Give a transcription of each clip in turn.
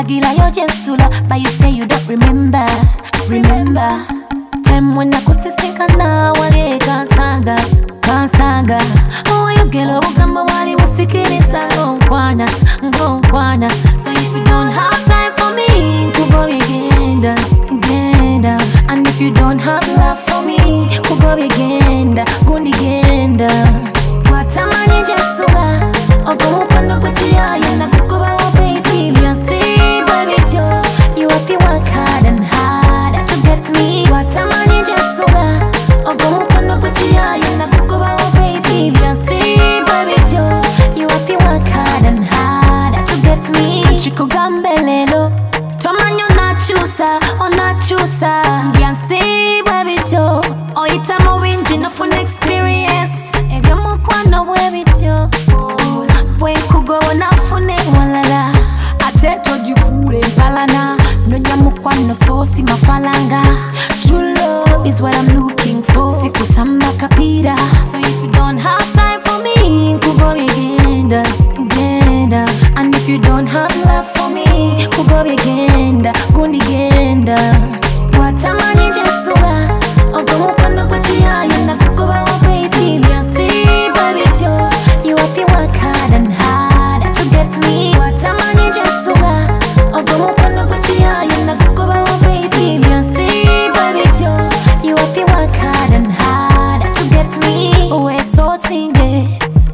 Nakulagira yo jesula, but you say you don't remember. Remember time when nakusisinkana wale kansanga oh you gelo kama wali musikiliza ngonkwana so if you don't have time for me kugo bigenda and if you don't have love for me kugo bigenda gundigenda watamani jesula ogomukono gwechiyaye nakukuba oh baby see baby jo you have to work hard and hard to get me watamani jesula ogomukono gwechiyaye nakukuba oh baby see baby jo you have to work hard and hard to get me chikugambe lelo tomanyo onachusa see baby jo oyitamo winji no fun experience ebyomukwano baby jo bwenkugo nafune walala ate togifure mpalana nonyamukwano sosi mafalanga true love is what I'm looking for sikusamba kapira so if you don't have time for me kugo bigenda and if you don't have love for me kugo bigenda gundigenda watamani jesula ogomukwano gwechiyaye nakukuba oh baby see baby jo you have to work hard and hard to get me watamani jesula ogomukwano gwechiyaye nakukuba oh baby see baby jo you have to work hard and hard to get me uwe sotinge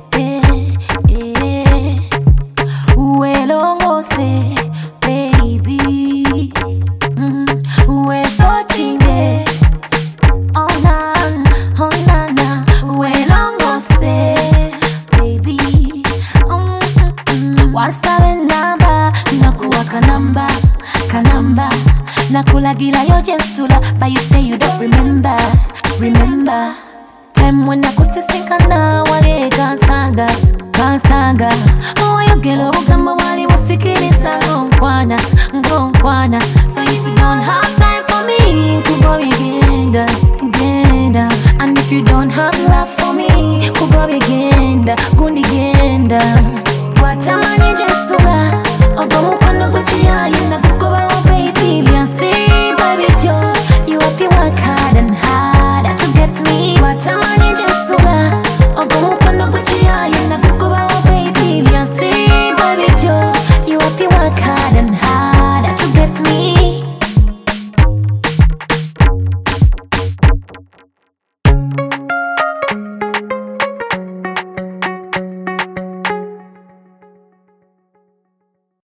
uwe longose baby uwe sotinge oh nana uwe longose baby wasabe namba nakuwa kanamba nakulagira yo jesula but you say you don't remember time when nakusisinkana wale kansanga oh you gelo kama wali musikiliza ngonkwana